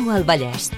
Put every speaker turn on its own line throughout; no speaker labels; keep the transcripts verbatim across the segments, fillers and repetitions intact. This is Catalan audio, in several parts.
viu al Vallès.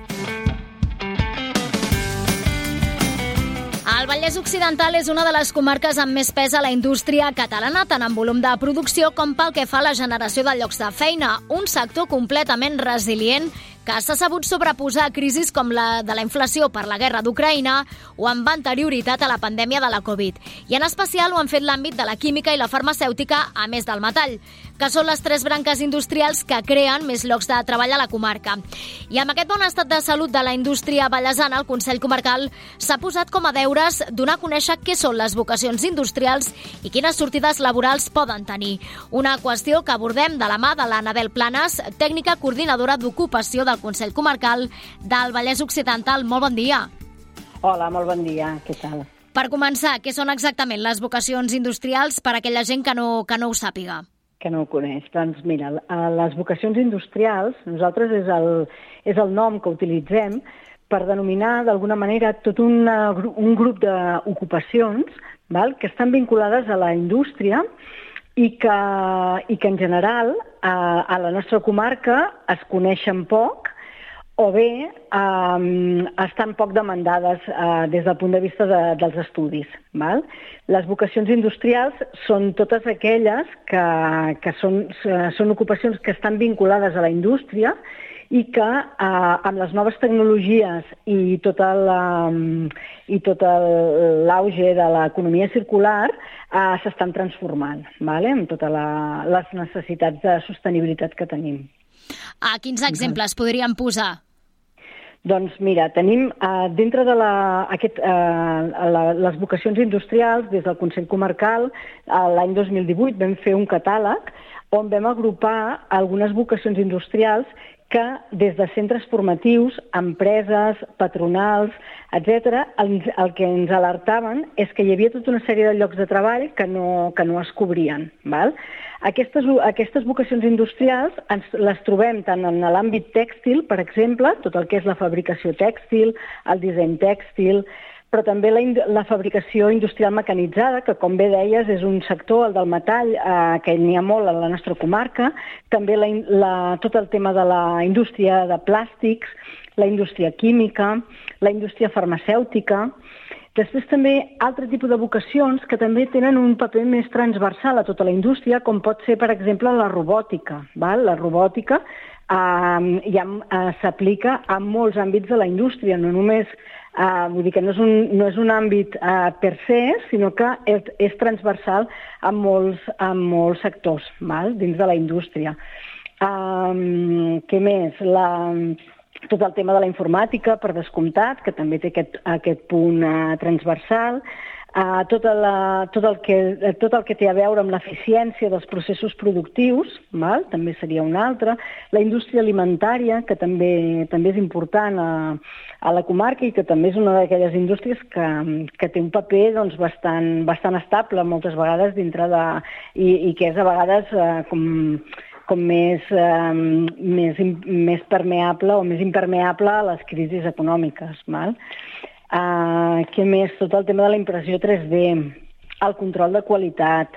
El Vallès Occidental és una de les comarques amb més pes a la indústria catalana, tant en volum de producció com pel que fa a la generació de llocs de feina. Un sector completament resilient que s'ha sabut sobreposar a crisis com la de la inflació per la guerra d'Ucraïna o amb anterioritat a la pandèmia de la Covid. I en especial ho han fet l'àmbit de la química i la farmacèutica, a més del metall, que són les tres branques industrials que creen més llocs de treball a la comarca. I amb aquest bon estat de salut de la indústria vallesana, el Consell Comarcal s'ha posat com a deures donar a conèixer què són les vocacions industrials i quines sortides laborals poden tenir. Una qüestió que abordem de la mà de l'Anabel Planes, tècnica coordinadora d'ocupació del Consell Comarcal del Vallès Occidental. Molt bon dia.
Hola, molt bon dia. Què tal?
Per començar, què són exactament les vocacions industrials per a aquella gent que no, que no ho sàpiga?
Que no ho coneix. Doncs mira, les vocacions industrials, nosaltres és el, és el nom que utilitzem per denominar d'alguna manera tot una, un grup d'ocupacions, val, que estan vinculades a la indústria i que, i que en general a, a la nostra comarca es coneixen poc o bé eh, estan poc demandades eh, des del punt de vista de, dels estudis. Val? Les vocacions industrials són totes aquelles que, que són, són ocupacions que estan vinculades a la indústria i que eh, amb les noves tecnologies i tot el, eh, i tot l'auge de l'economia circular eh, s'estan transformant, vale? Amb totes les necessitats de sostenibilitat que tenim.
A quins exemples podríem posar?
Doncs mira, tenim eh, dintre de la, aquest, eh, la, les vocacions industrials, des del Consell Comarcal, eh, l'any dos mil divuit vam fer un catàleg on vam agrupar algunes vocacions industrials que des de centres formatius, empreses, patronals, etcètera, el, el que ens alertaven és que hi havia tota una sèrie de llocs de treball que no, que no es cobrien. Val? Aquestes, aquestes vocacions industrials ens les trobem tant en l'àmbit tèxtil, per exemple, tot el que és la fabricació tèxtil, el disseny tèxtil, però també la, la fabricació industrial mecanitzada, que com bé deies és un sector, el del metall, eh, que n'hi ha molt a la nostra comarca, també la, la, tot el tema de la indústria de plàstics, la indústria química, la indústria farmacèutica. Després també altre tipus de vocacions que també tenen un paper més transversal a tota la indústria, com pot ser, per exemple, la robòtica. Val? La robòtica eh, ja eh, s'aplica a molts àmbits de la indústria, no només Uh, vull dir que no és un, no és un àmbit uh, per se, sinó que és, és transversal a molts, a molts sectors, val? Dins de la indústria. Um, què més? La, tot el tema de la informàtica, per descomptat, que també té aquest, aquest punt uh, transversal. Uh, tot, la, tot, el que, tot el que té a veure amb l'eficiència dels processos productius, val? També seria una altra. La indústria alimentària, que també, també és important a, a la comarca i que també és una d'aquelles indústries que, que té un paper doncs, bastant, bastant estable moltes vegades dintre de... i, i que és a vegades uh, com, com més, uh, més, més permeable o més impermeable a les crisis econòmiques, val? Uh, què més? Tot el tema de la impressió tres D, el control de qualitat,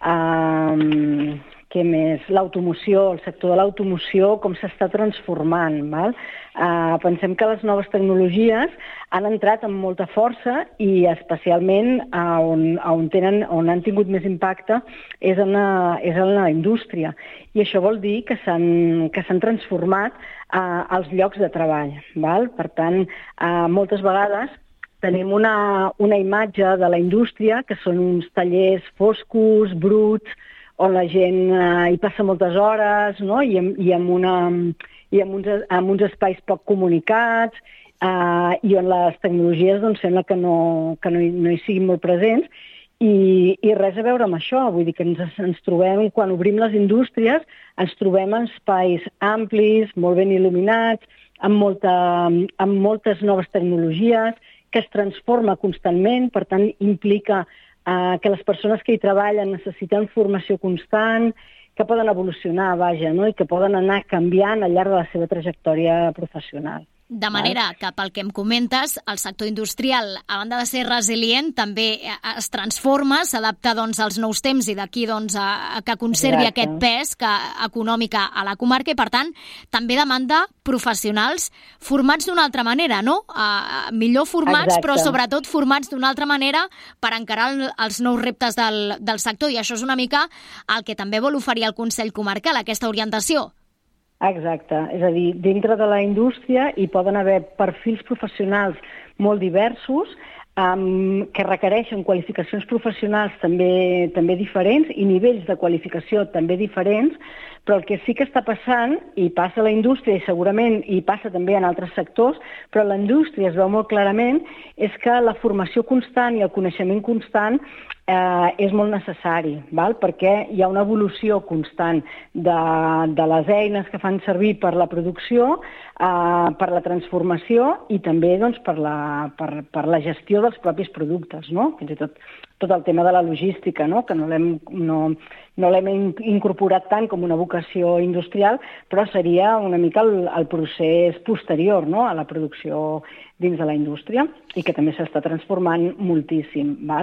uh, què més? L'automoció, el sector de l'automoció, com s'està transformant. Val? Uh, pensem que les noves tecnologies han entrat amb molta força i especialment uh, on, on, tenen, on han tingut més impacte és en la, és en la indústria. I això vol dir que s'han que s'han transformat uh, els llocs de treball. Val? Per tant, uh, moltes vegades tenim una, una imatge de la indústria que són uns tallers foscos, bruts, on la gent uh, hi passa moltes hores, no? I, i, amb, una, i amb, uns, amb uns espais poc comunicats, uh, i on les tecnologies doncs, sembla que, no, que no, hi, no hi siguin molt presents, i, i res a veure amb això. Vull dir que ens, ens trobem, quan obrim les indústries, ens trobem en espais amplis, molt ben il·luminats, amb, molta, amb moltes noves tecnologies, que es transforma constantment, per tant implica eh, que les persones que hi treballen necessiten formació constant, que poden evolucionar, vaja, no? I que poden anar canviant al llarg de la seva trajectòria professional.
De manera que, pel que em comentes, el sector industrial, a banda de ser resilient, també es transforma, s'adapta doncs, als nous temps i d'aquí doncs, a, a que conservi Exacte. Aquest pes que, econòmic a la comarca i, per tant, també demanda professionals formats d'una altra manera, no? Uh, millor formats, Exacte. Però sobretot formats d'una altra manera per encarar el, els nous reptes del, del sector, i això és una mica el que també vol oferir el Consell Comarcal, aquesta orientació.
Exacte, és a dir, dintre de la indústria hi poden haver perfils professionals molt diversos um, que requereixen qualificacions professionals també, també diferents i nivells de qualificació també diferents, però el que sí que està passant, i passa a la indústria i segurament i passa també en altres sectors, però la indústria es veu molt clarament, és que la formació constant i el coneixement constant eh, és molt necessari, val? Perquè hi ha una evolució constant de, de les eines que fan servir per la producció, eh, per la transformació i també doncs, per, la, per, per la gestió dels propis productes, no? Fins i tot tot el tema de la logística, no? Que no l'hem no, no l'hem incorporat tant com una vocació industrial, però seria una mica el, el procés posterior, no? A la producció dins de la indústria i que també s'està transformant moltíssim. Val?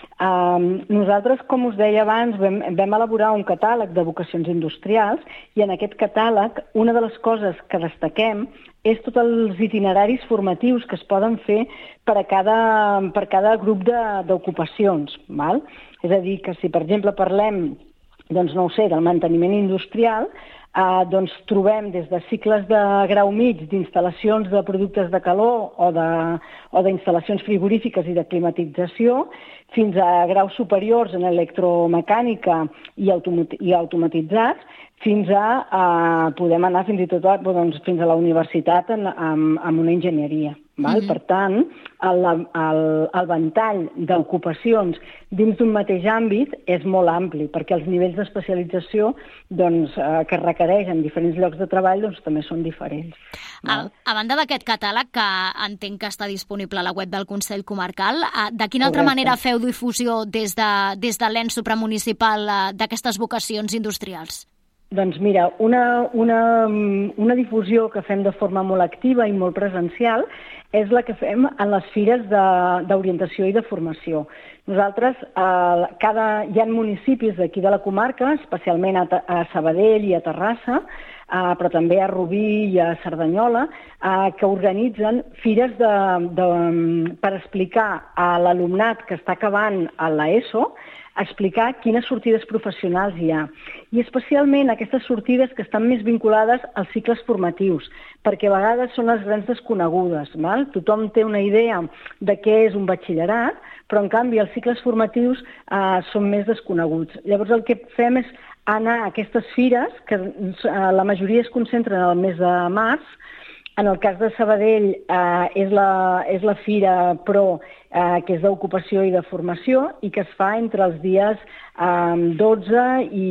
Um, nosaltres, com us deia abans, vam, vam elaborar un catàleg de vocacions industrials i en aquest catàleg una de les coses que destaquem és tots els itineraris formatius que es poden fer per a cada, per cada grup d'ocupacions. És a dir, que si, per exemple, parlem doncs, no ho sé, del manteniment industrial, eh, doncs trobem des de cicles de grau mig d'instal·lacions de productes de calor o d'instal·lacions frigorífiques i de climatització, fins a graus superiors en electromecànica i, i automatitzats, fins a, a podem anar fins i tot a, doncs, fins a la universitat en, en, en una enginyeria. Val? Mm-hmm. Per tant, el, el, el ventall d'ocupacions dins d'un mateix àmbit és molt ampli, perquè els nivells d'especialització doncs, eh, que es requereixen en diferents llocs de treball doncs, també són diferents.
A, a banda d'aquest catàleg, que entenc que està disponible a la web del Consell Comarcal, de quina altra Correcte. Manera feu difusió des de, des de l'ens supramunicipal d'aquestes vocacions industrials?
Doncs mira, una, una, una difusió que fem de forma molt activa i molt presencial és la que fem en les fires d'orientació i de formació. Nosaltres, eh, cada, hi ha municipis d'aquí de la comarca, especialment a, a Sabadell i a Terrassa, eh, però també a Rubí i a Cerdanyola, eh, que organitzen fires de, de, per explicar a l'alumnat que està acabant a l'ESO, explicar quines sortides professionals hi ha. I especialment aquestes sortides que estan més vinculades als cicles formatius, perquè a vegades són les grans desconegudes. Val? Tothom té una idea de què és un batxillerat, però en canvi els cicles formatius eh, són més desconeguts. Llavors el que fem és anar a aquestes fires, que eh, la majoria es concentren al mes de març. En el cas de Sabadell eh, és, la, és la Fira Pro, eh, que és d'ocupació i de formació i que es fa entre els dies eh, dotze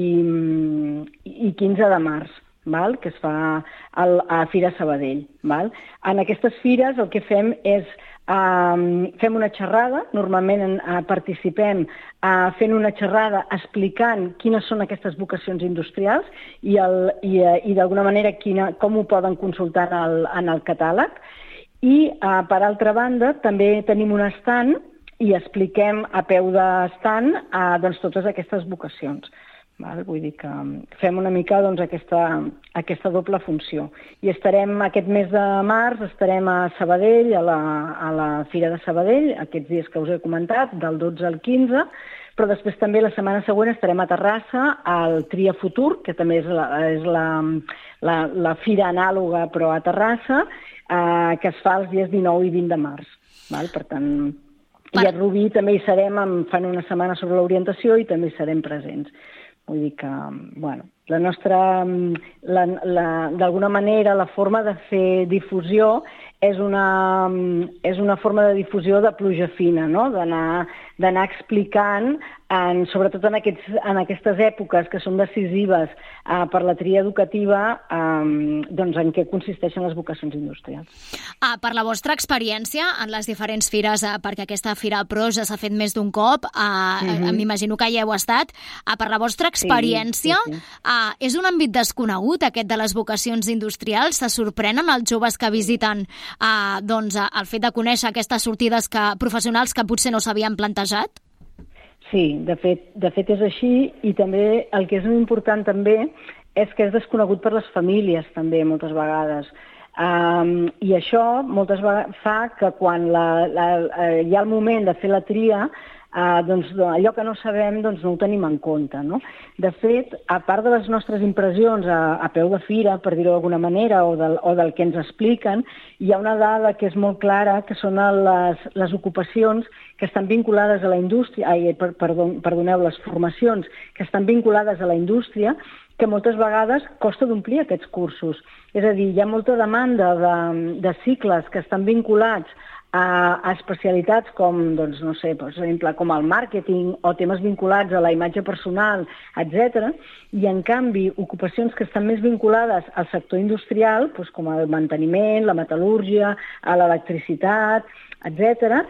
i quinze de març, val? Que es fa al, a Fira Sabadell. Val? En aquestes fires el que fem és Uh, fem una xerrada, normalment uh, participem uh, fent una xerrada explicant quines són aquestes vocacions industrials i, el, i, uh, i d'alguna manera quina, com ho poden consultar en el, en el catàleg. I, uh, per altra banda, també tenim un estand i expliquem a peu d'estand uh, doncs, totes aquestes vocacions. Val? Vull dir que fem una mica doncs, aquesta, aquesta doble funció. I estarem aquest mes de març, estarem a Sabadell, a la, a la Fira de Sabadell, aquests dies que us he comentat, del dotze al quinze, però després també la setmana següent estarem a Terrassa, al Tria Futur, que també és la, és la, la, la fira anàloga, però a Terrassa, eh, que es fa els dies dinou i vint de març. Val? Per tant, i a Rubí també hi serem, fan una setmana sobre l'orientació i també hi serem presents. Vull dir que, bueno, la nostra, la, la, d'alguna manera, la forma de fer difusió és una, és una forma de difusió de pluja fina, no? D'anar d'anar explicant en, sobretot en, aquests, en aquestes èpoques que són decisives eh, per la tria educativa, eh, doncs en què consisteixen les vocacions industrials.
Ah, per la vostra experiència en les diferents fires, eh, perquè aquesta Fira Pro ja s'ha fet més d'un cop, eh, mm-hmm. m'imagino que hi heu estat, eh, per la vostra experiència, sí, sí, sí. Eh, és un àmbit desconegut aquest de les vocacions industrials? Se sorprenen els joves que visiten eh, doncs, el fet de conèixer aquestes sortides que, professionals que potser no s'havien plantejat?
Sí, de fet, de fet és així, i també el que és important també és que és desconegut per les famílies també moltes vegades. Um, I això moltes vegades fa que quan la, la, hi ha el moment de fer la tria, Uh, doncs allò que no sabem doncs no ho tenim en compte, no? De fet, a part de les nostres impressions a, a peu de fira, per dir-ho d'alguna manera, o del, o del que ens expliquen, hi ha una dada que és molt clara, que són les, les ocupacions que estan vinculades a la indústria, ai, per, perdó, perdoneu, les formacions que estan vinculades a la indústria, que moltes vegades costa d'omplir aquests cursos. És a dir, hi ha molta demanda de, de cicles que estan vinculats a, a especialitats com, doncs, no sé, per exemple, com el màrqueting o temes vinculats a la imatge personal, etcètera. I, en canvi, ocupacions que estan més vinculades al sector industrial, doncs, com el manteniment, la metal·lúrgia, l'electricitat, etcètera,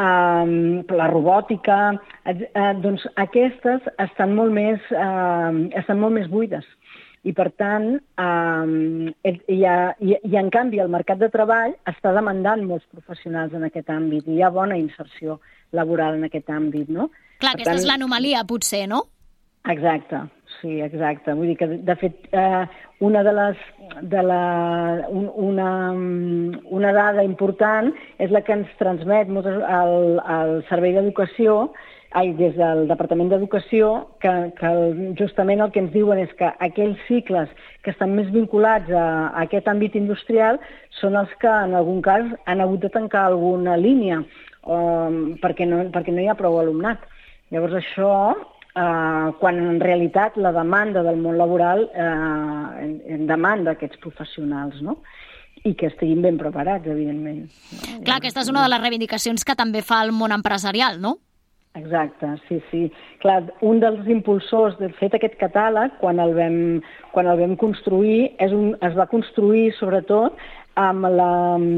Um, la robòtica, uh, doncs aquestes estan molt més, uh, estan molt més buides. I, per tant, um, hi ha, i, i, en canvi, el mercat de treball està demandant molts professionals en aquest àmbit i hi ha bona inserció laboral en aquest àmbit, no?
Clar, per aquesta tant, és l'anomalia, potser, no?
Exacte, sí, exacte. Vull dir que, de fet, eh, una de les, de la, un, una, una dada important és la que ens transmet moltes, el, el Servei d'Educació, ai, des del Departament d'Educació, que, que justament el que ens diuen és que aquells cicles que estan més vinculats a, a aquest àmbit industrial són els que, en algun cas, han hagut de tancar alguna línia um, perquè, no, perquè no hi ha prou alumnat. Llavors, això... Uh, quan en realitat la demanda del món laboral uh, en, en demanda aquests professionals, no? I que estiguin ben preparats, evidentment. No?
Clar, aquesta és una de les reivindicacions que també fa el món empresarial, no?
Exacte, sí, sí. Clar, un dels impulsors de fet aquest catàleg, quan el vam, quan el vam construir, és un, es va construir sobretot amb, la,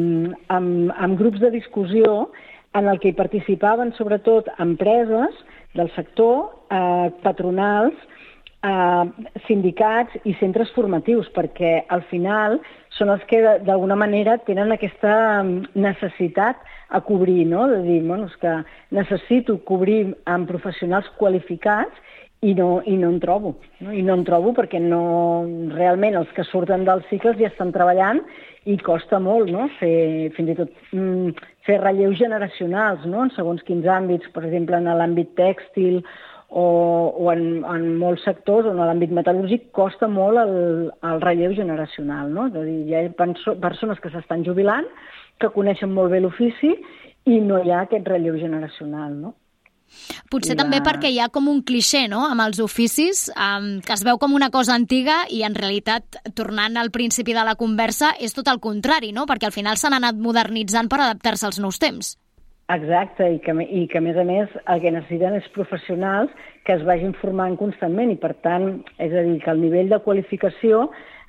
amb, amb grups de discussió en el que hi participaven sobretot empreses del sector, eh, patronals, eh, sindicats i centres formatius, perquè al final són els que d'alguna manera tenen aquesta necessitat a cobrir, no? De dir, bueno, és que necessito cobrir amb professionals qualificats i no, i no en trobo. No? I no en trobo perquè no, realment els que surten dels cicles ja estan treballant i costa molt, no? Fer, fins i tot mm, fer relleus generacionals, no? En segons quins àmbits, per exemple, en l'àmbit tèxtil o, o en, en molts sectors, o en l'àmbit metal·lúrgic, costa molt el, el relleu generacional, no? És a dir, hi ha persones que s'estan jubilant, que coneixen molt bé l'ofici i no hi ha aquest relleu generacional, no?
Potser la... també perquè hi ha com un clixé, no?, amb els oficis, um, que es veu com una cosa antiga i en realitat, tornant al principi de la conversa, és tot el contrari, no?, perquè al final s'han anat modernitzant per adaptar-se als nous temps.
Exacte, i que, i que a més a més el que necessiten és professionals que es vagin formant constantment i per tant, és a dir, que el nivell de qualificació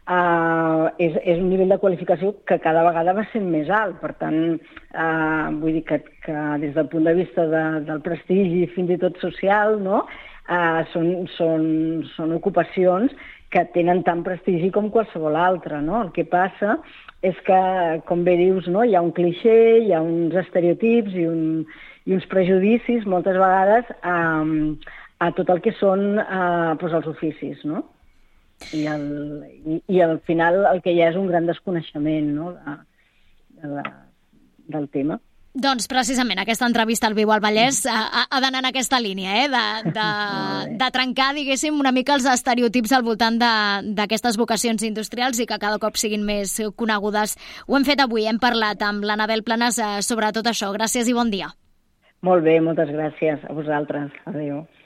Uh, és, és un nivell de qualificació que cada vegada va sent més alt. Per tant, uh, vull dir que, que des del punt de vista de, del prestigi fins i tot social, no? uh, són, són, són ocupacions que tenen tant prestigi com qualsevol altra, no? El que passa és que, com bé dius, no? Hi ha un clixé, hi ha uns estereotips i, un, i uns prejudicis moltes vegades um, a tot el que són uh, doncs els oficis, no? I, el, i, i al final el que hi ha és un gran desconeixement, no?, de, de la, del tema.
Doncs precisament aquesta entrevista al Viu al Vallès ha, ha d'anar en aquesta línia, eh? de, de, de trencar, diguéssim, una mica els estereotips al voltant d'aquestes vocacions industrials i que cada cop siguin més conegudes. Ho hem fet avui, hem parlat amb l'Anabel Planas sobre tot això. Gràcies i bon dia.
Molt bé, moltes gràcies a vosaltres. Adéu.